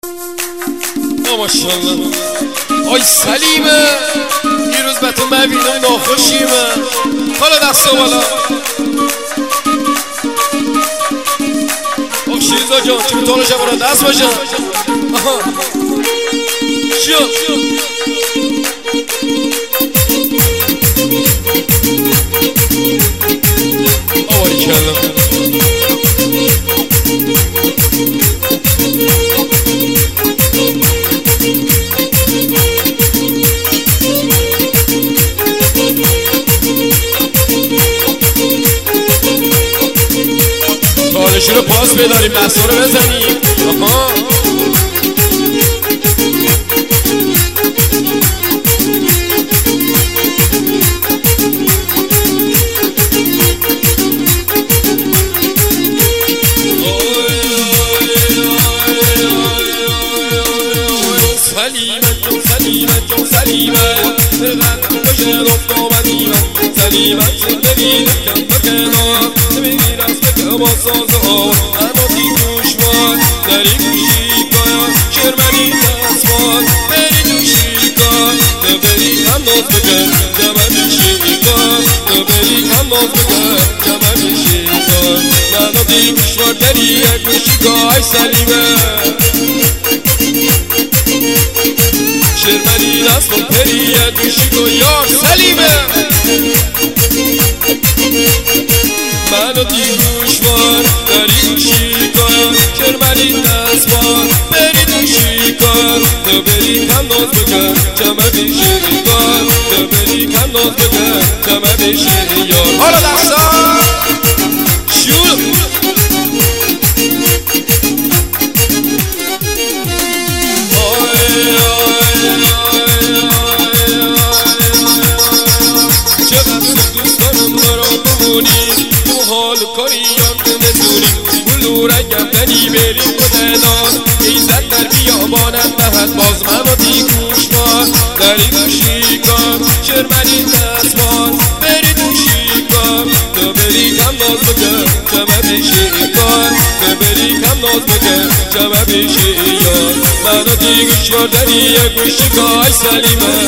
ماشاءالله آی سلیمه دیروز به تو مبینم ناخوشیمه حالا دست بالا شیرزا جان چه میتونه شب را دست باشه شو آواری کلم تالشی رو پاس بداریم دستا رو بزنیم سلیمت زندگی دکم بکنار نمیگیر از بکم با ساز آور اما دی دوشوار داری گوشی کار شرمنی دستوار بری دوشی کار تو بری هم ناز بکن جمع بیشی کار تو بری هم ناز بکن جمع بیشی کار اما دی دوشوار داری یک گوشی کار سلیمه شرمنی دستوار پری یک گوشی کار یار سلیمه منو دیگوشوار داری گوشی کار شرمنی دستوار بری دوشی کار تو بری کم ناز بکن جمع بیشی کار تو بری کم ناز بکن جمع بیشی یار حالا دستا شور حال کاریان نتونی بلو رنگم دنی بریم کدنان ایزد در بیابانم دهد باز منو دیگوشوار داری گوشی کار شرمنی دستوار بری دوشی کار تو بری کم ناز بکن جمع بیشی کار تو بری کم ناز بکن جمع بیشی یار منو دیگوشوار داری یک گوشی کار سلیمه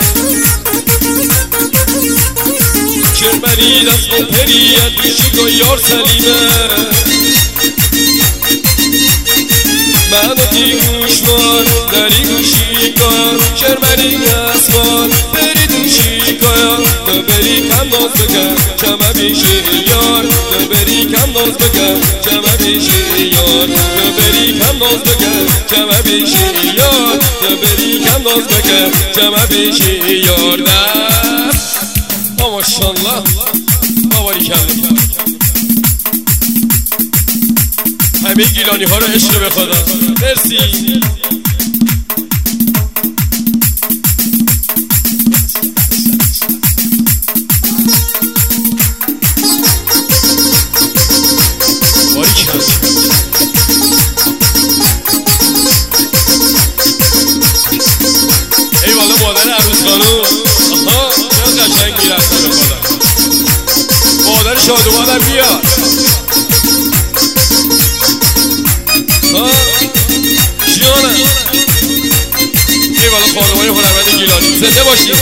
شرمنی دست و پریت بیشی که یار سلیمه منو دیگوشوار داری گوشی کار شرمنی دستوار بری دوشی کار تو بری کم ناز بکن جمع بیشی یار تو بری کم ناز بکن جمع بیشی یار تو بری کم ناز بکن جمع بیشی یار تو بری کم ناز بکن جمع بیشی یار ماشاءالله آواری کردم همه گیلانی ها رو عشق به خدا مرسی آواری کردم ای والا مادر عروس خانوم آها چرا قشنگ میرسته به خدا مادر شادومانم بیاد جانم ای والا خانومای هنرمند گیلانی زنده باشید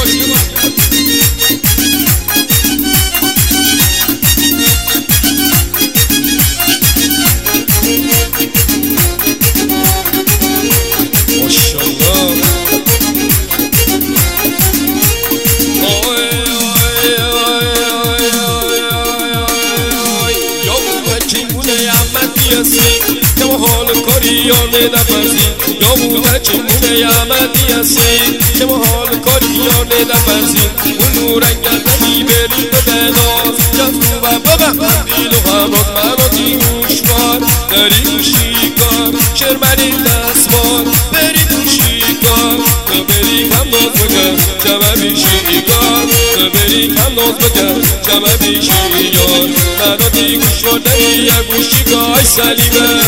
که ما حال کاریانه نفرزی یا بوده چمونه یعمدی هستی که ما حال کاریانه نفرزی اون رنگل نمی بری به بناز جفتو و ببن دیل و همراز منو دیگوشوار داری گوشی کار شرمنی دستوار بری دوشی کار تو بری کم ناز بکن جمع بیشی کار تو بری کم ناز بکن جمع بیشی یار منو دیگوشوار داری یک گوشی کار سلیمه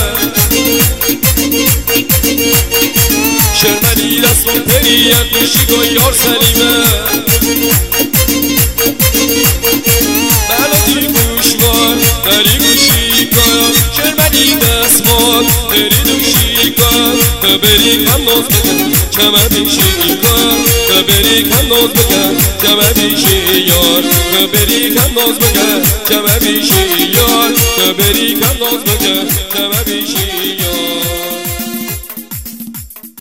شرمنی دست و پریت گوشی کار یار سلیمه منو دیگوشوار داری گوشی کار شرمنی دستوار بری دوشی کار تو بری بری کم ناز بکن کمه بیشی کار بری کم ناز بکن کمه بیشی یار بری کم ناز بکن کمه بیشی یار بری کم ناز بکن